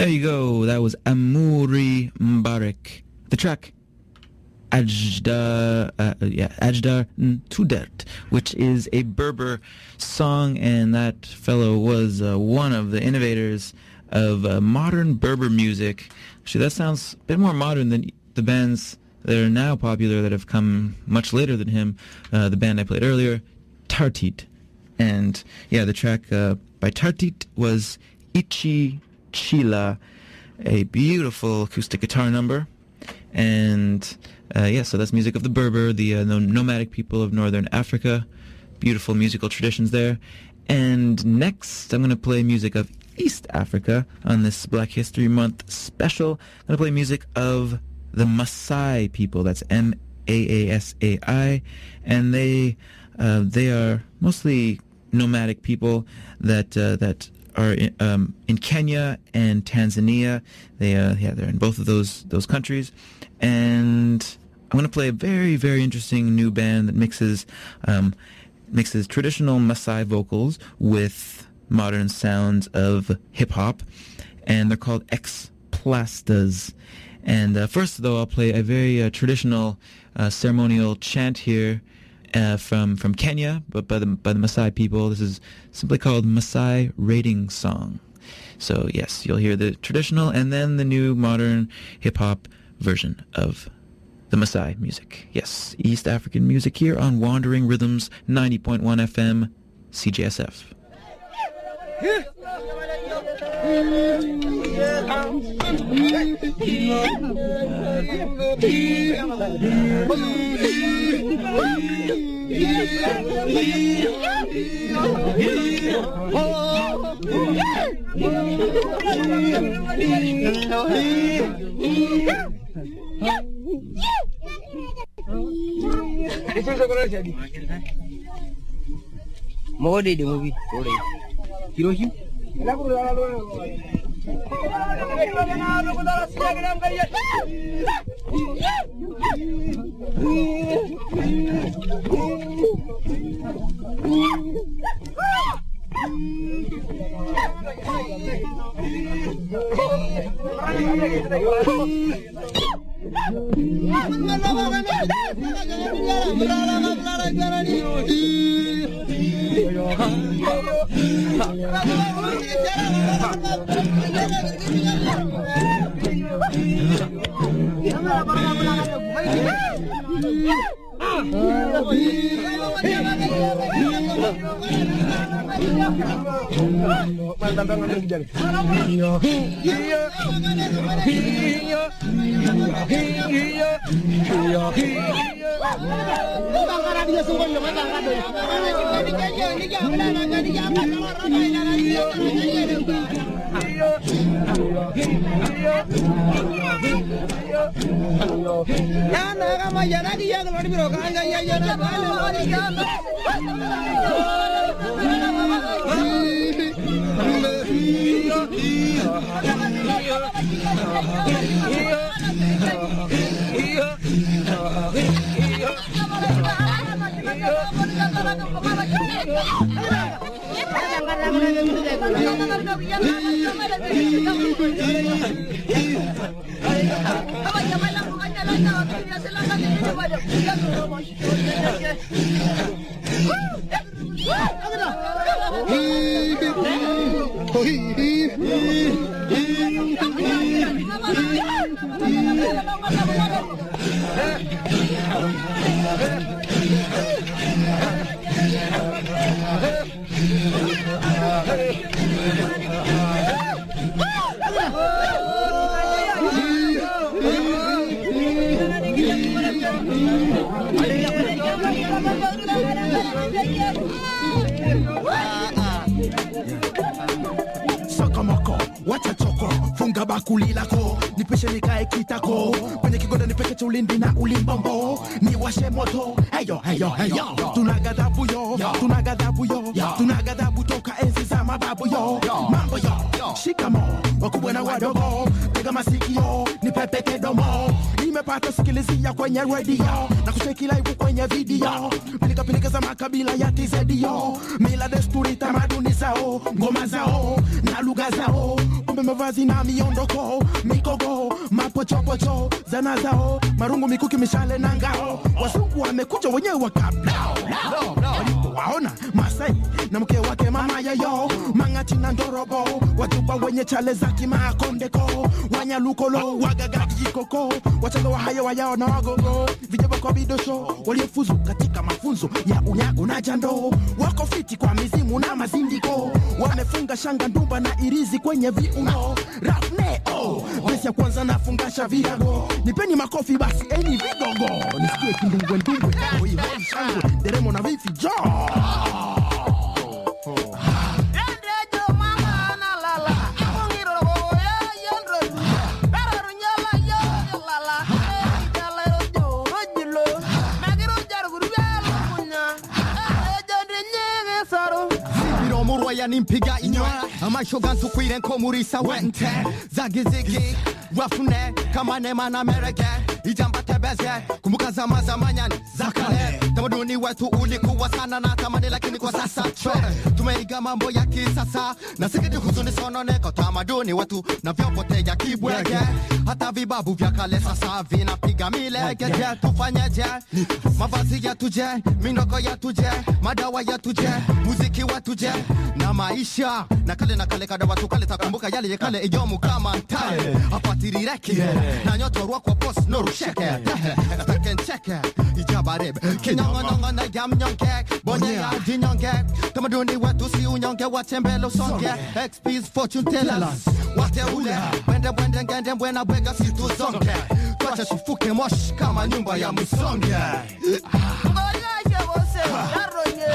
There you go. That was Amouri Mbarak. The track Ajdar Tudert, which is a Berber song, and that fellow was one of the innovators of modern Berber music. Actually, that sounds a bit more modern than the bands that are now popular that have come much later than him. The band I played earlier, Tartit. And yeah, the track by Tartit was Ichi Chila, a beautiful acoustic guitar number. And so that's music of the Berber, the nomadic people of northern Africa. Beautiful musical traditions there. And next, I'm going to play music of East Africa on this Black History Month special. I'm going to play music of the Maasai people. That's Maasai. And they are mostly nomadic people that are in Kenya and Tanzania. They're in both of those countries. And I'm going to play a very, very interesting new band that mixes traditional Maasai vocals with modern sounds of hip-hop. And they're called X-Plastas. And first, though, I'll play a very traditional ceremonial chant here from Kenya, but by the Maasai people. This is simply called Maasai Raiding Song. So yes, you'll hear the traditional and then the new modern hip-hop version of the Maasai music. Yes, East African music here on Wandering Rhythms 90.1 FM CJSF. Mode de movie. Hiroshi. Sokomoko, wacha choko, funga bakuli lako, nipeshe nikae kitako, kwenye kigoda nipeke tulindi na ulimbombo, niwashe moto, heyo, tunagadabu yo, tunagadabu toka enzi za mababu yo, mambo yo, shikamo, wakubwa na wadogo, tega masikio, nipepeke domo, nimepata sikilizia kwenye radio na kucheki live kwenye video. Pilika za makabila ya TZD, mila desturi tamaduni zao, ngoma zao na lugha zao, kumbe mavazi na miondoko, mikogo, mapochopocho, zana zao, marungu, mikuki, mishale na ngao. Wazungu wamekuja wenyewe wakablao walipowaona Masai na mke wake mama yayo, Mangati na Ndorobo, watupa wenye chale za kimakondeko, Wanyalukolo, Wagagati koko, wachanga wa haya wayao na wagogo, vijaba kwa bidosho, waliofuzu katika mafunzo ya unyago na jando, wako fiti kwa mizimu na mazindiko, wamefunga shanga ndumba na irizi kwenye viuno, rafne besi ya kwanza nafungasha virago, nipeni makofi basi eni vidogo, nisikie kindungwe ndungwe, hoi shangwe, deremo na vifi jo. Ya nimpiga inywa amashoga ntukwire nko muri sawente zagizigi wafune kama nema na merege ijamba tebeze kumbuka zama zamanyani zakale tamaduni wetu ulikuwa sana na tamani lakini kwa sasa tumeiga mambo ya kisasa na sikiti huzuni sononeko tamaduni wetu na vyopote ya kibwege hata vibabu vya kale sasa vinapiga milege tufanyeje mavazi ya tuje minoko ya tuje madawa ya tuje muziki wa tuje na maisha na kale kada watu kale takumbuka yale ya kale ijomu kama ntale apatirireki na nyoto rwa kwa post no rusheke takencheke ijabarebe kinyongo na yamnyonge bonye ya dinyonge tamaduni wetu si unyonge watembelo songe XP's fortune tellers wate ule wende ngende mbwena bwega situ zonge tuache shifuke mosh kama nyumba ya musonge ngoja wose yaronye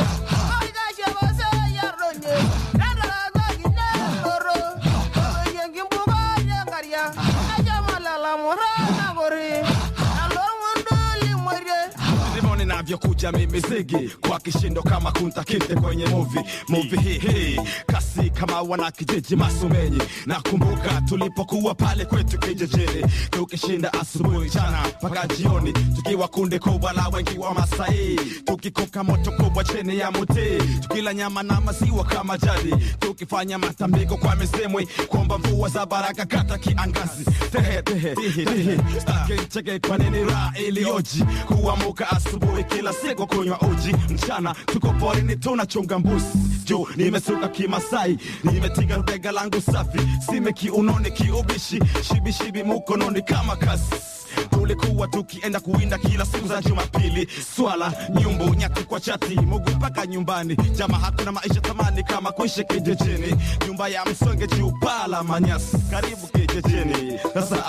navyokuja mimi zigi kwa kishindo kama kunta kinte kwenye movie hii kasi kama wana kijiji Masumenyi. Nakumbuka tulipokuwa pale kwetu kijijini tukishinda asubuhi jana mpaka jioni tukiwa kunde kubwa la wengi wa Masai tukikoka moto kubwa chini ya muti tukila nyama na maziwa kama jadi tukifanya matambiko kwa misemwe kuomba mvua za baraka kata kiangazi tehe stake cheke kwa nini ra ilioji kuamuka asubuhi kila siku kunywa uji mchana tuko porini tunachunga mbuzi juu nimesuka kimasai nimetiga rubega langu safi sime kiunoni kiubishi shibi mukononi kama kasi tulikuwa tukienda kuinda kila siku za Jumapili swala nyumbu nyaki kwa chati mugu mpaka nyumbani jama hakuna maisha tamani kama kuishi kijijini nyumba ya msonge chupala manyasi karibu kijijini sasa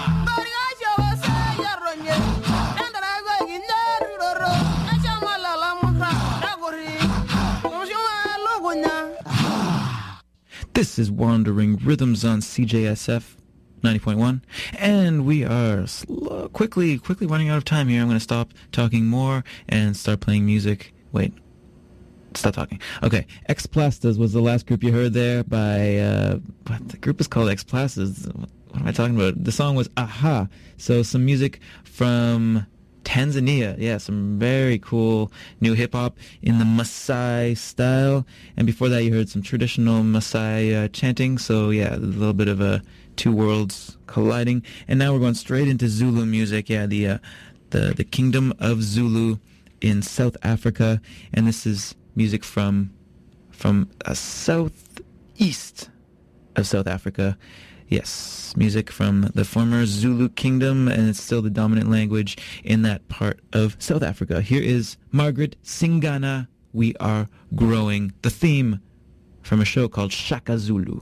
This is Wandering Rhythms on CJSF 90.1, and we are quickly running out of time here. I'm going to stop talking more and start playing music. Wait, stop talking. Okay, X-Plastas was the last group you heard there by, the group is called X-Plastas. What am I talking about? The song was Aha. So some music from Tanzania. Yeah, some very cool new hip-hop in the Maasai style. And before that, you heard some traditional Maasai chanting. So yeah, a little bit of two worlds colliding. And now we're going straight into Zulu music. Yeah, the Kingdom of Zulu in South Africa. And this is music from southeast of South Africa. Yes, music from the former Zulu Kingdom, and it's still the dominant language in that part of South Africa. Here is Margaret Singana, We Are Growing, the theme from a show called Shaka Zulu.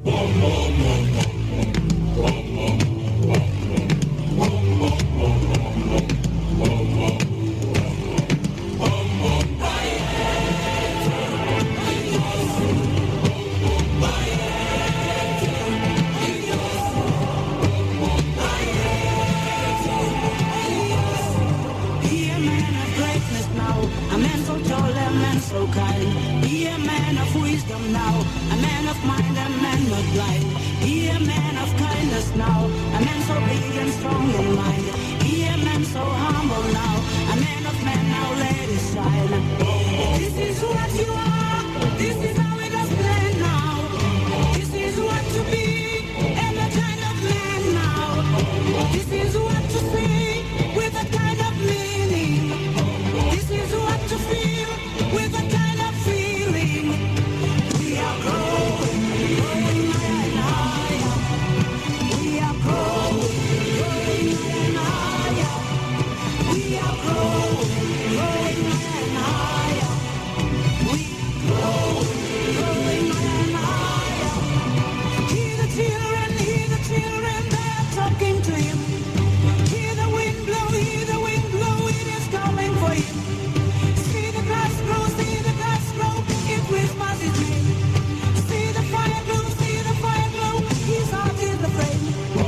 So kind, be a man of wisdom now, a man of mind, a man not blind. Be a man of kindness now, a man so big and strong in mind. man so humble now. A man of man now, let it shine. This is what you are. This is how it is planned now. This is what to be. And a kind of man now. This is what to see with a kind of meaning. This is what to feel with a kind of feeling. We are growing, growing higher and higher. We are growing, growing higher and higher. We are growing, growing higher and higher. We growing, growing higher and higher. Hear the children, they're talking to him. Hear the wind blow, it is calling for him. See the grass grow, if Christmas is made. See the fire glow, his heart is the flame.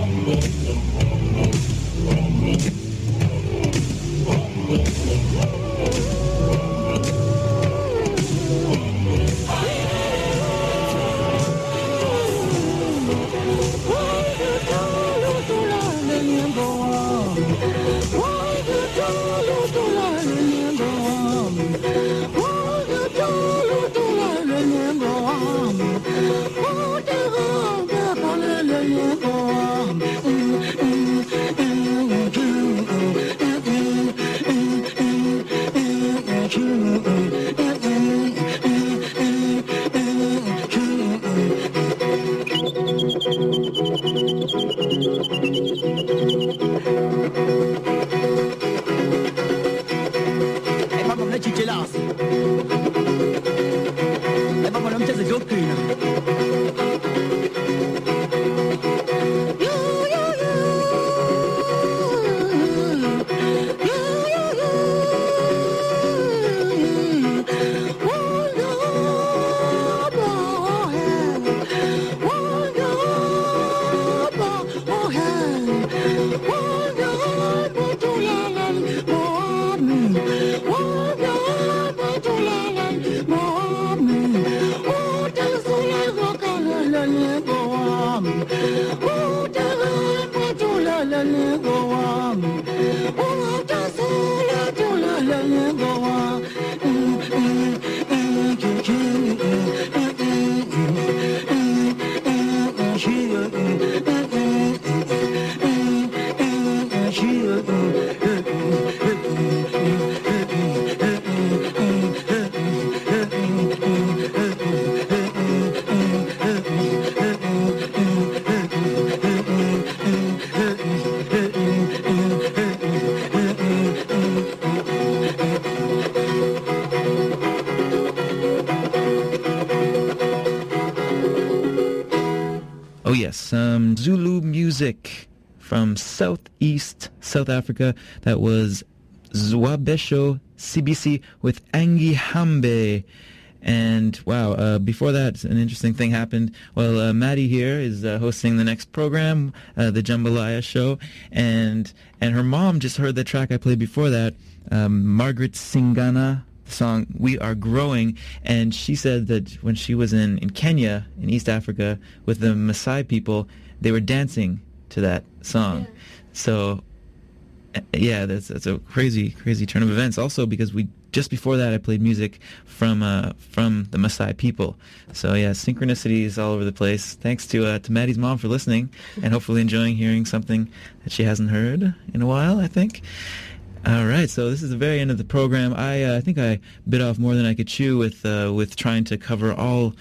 Oh yes, some Zulu music from Southeast South Africa. That was Zwabesho CBC with Angihambe. And wow, before that, an interesting thing happened. Well, Maddie here is hosting the next program, the Jambalaya Show, and her mom just heard the track I played before that, Margaret Singana, the song We Are Growing, and she said that when she was in Kenya, in East Africa, with the Maasai people, they were dancing to that song. Yeah. So, yeah, that's a crazy turn of events. Also, because just before that, I played music from the Maasai people. So yeah, synchronicities all over the place. Thanks to Maddie's mom for listening and hopefully enjoying hearing something that she hasn't heard in a while, I think. All right, so this is the very end of the program. I think I bit off more than I could chew with trying to cover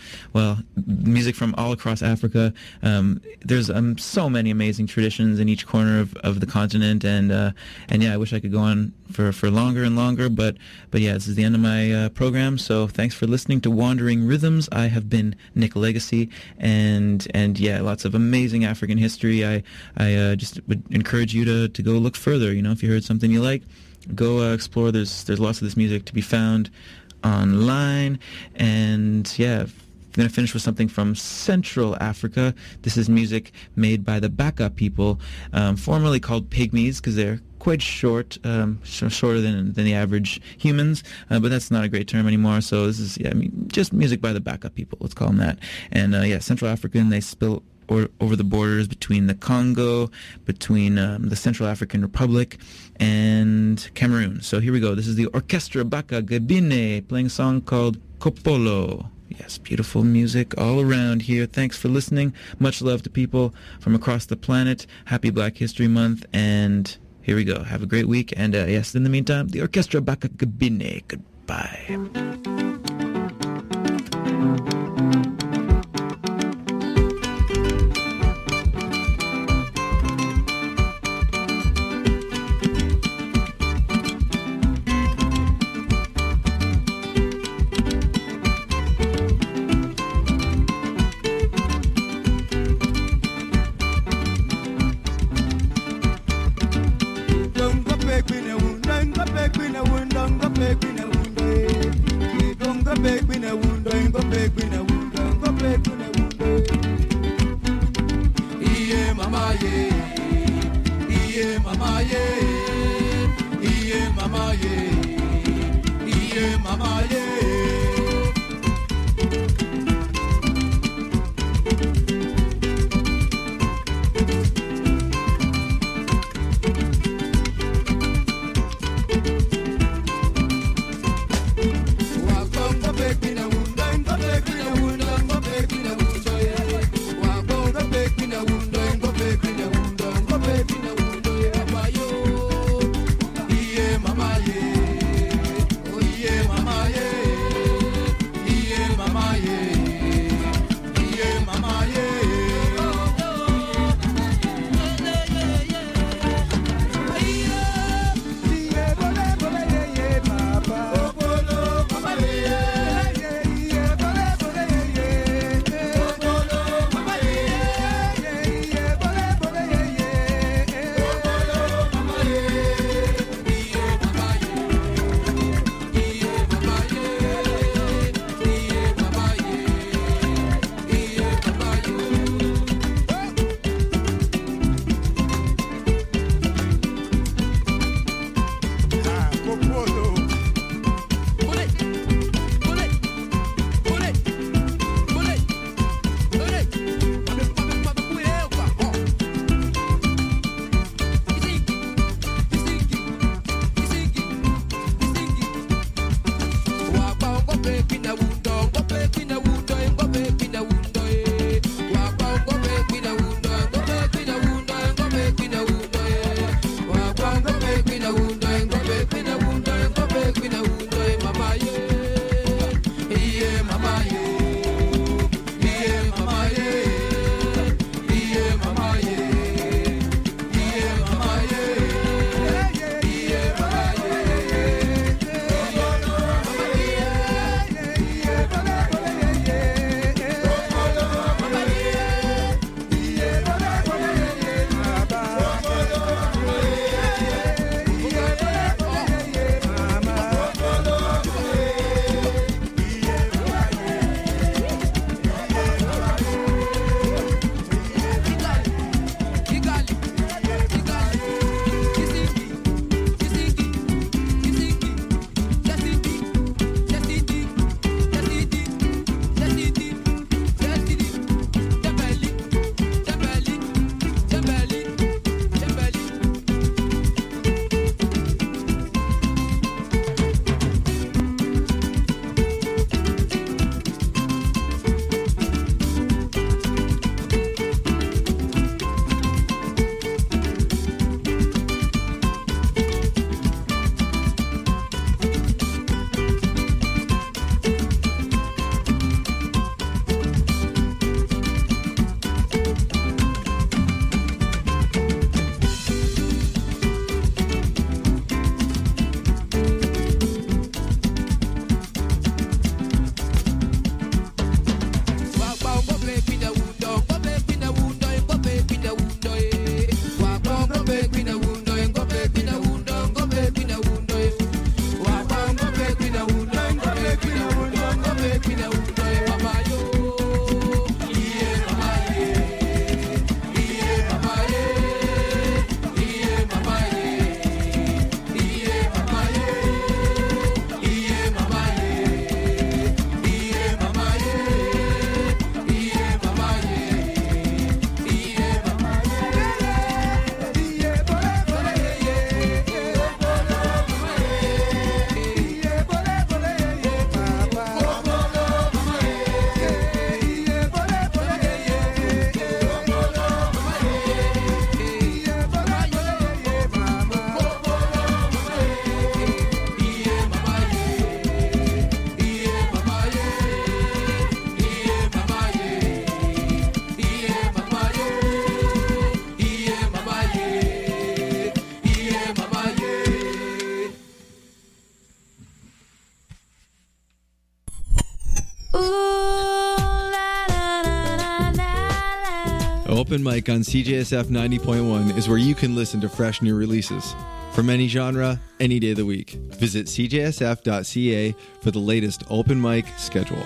music from all across Africa. There's so many amazing traditions in each corner of the continent, and yeah, I wish I could go on for longer and longer, but yeah, this is the end of my program. So thanks for listening to Wandering Rhythms. I have been Nick Legacy, and yeah, lots of amazing African history. I just would encourage you to go look further. You know, if you heard something you like, go explore. There's lots of this music to be found online. And yeah, I'm going to finish with something from Central Africa. This is music made by the Baka people, formerly called Pygmies, because they're quite short, shorter than the average humans, but that's not a great term anymore. So this is just music by the Baka people. Let's call them that. And Central African, they over the borders between the Congo, between the Central African Republic, and Cameroon. So here we go. This is the Orchestra Baka Gabine playing a song called Kopolo. Yes, beautiful music all around here. Thanks for listening. Much love to people from across the planet. Happy Black History Month. And here we go. Have a great week. And yes, in the meantime, the Orchestra Baka Gabine. Goodbye. Open Mic on CJSF 90.1 is where you can listen to fresh new releases. From any genre, any day of the week. Visit cjsf.ca for the latest open mic schedule.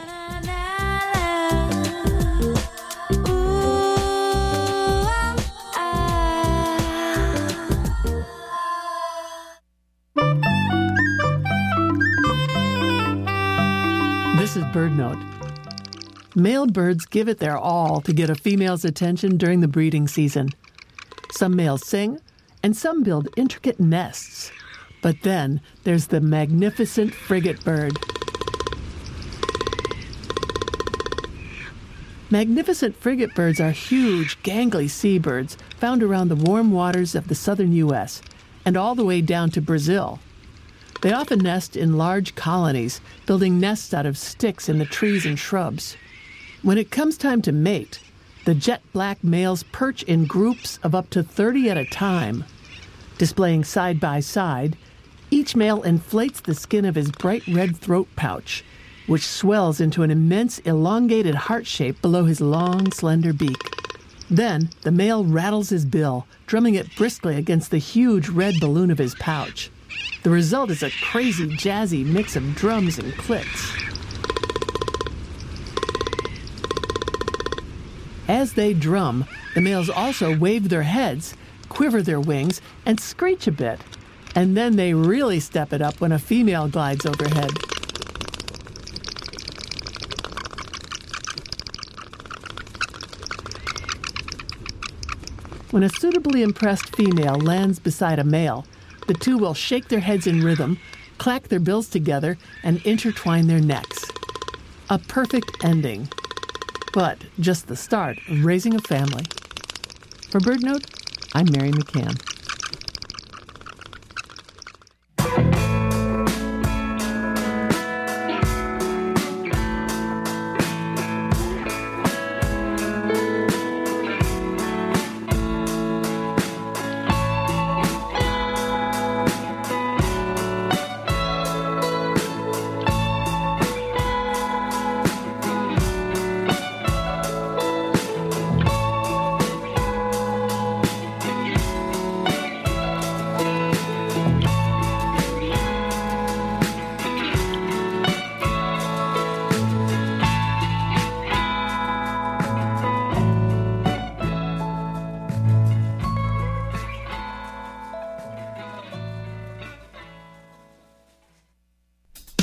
This is Bird Note. Male birds give it their all to get a female's attention during the breeding season. Some males sing, and some build intricate nests. But then there's the magnificent frigate bird. Magnificent frigate birds are huge, gangly seabirds found around the warm waters of the southern U.S. and all the way down to Brazil. They often nest in large colonies, building nests out of sticks in the trees and shrubs. When it comes time to mate, the jet black males perch in groups of up to 30 at a time. Displaying side by side, each male inflates the skin of his bright red throat pouch, which swells into an immense elongated heart shape below his long, slender beak. Then the male rattles his bill, drumming it briskly against the huge red balloon of his pouch. The result is a crazy, jazzy mix of drums and clicks. As they drum, the males also wave their heads, quiver their wings, and screech a bit. And then they really step it up when a female glides overhead. When a suitably impressed female lands beside a male, the two will shake their heads in rhythm, clack their bills together, and intertwine their necks. A perfect ending. But just the start of raising a family. For Bird Note, I'm Mary McCann.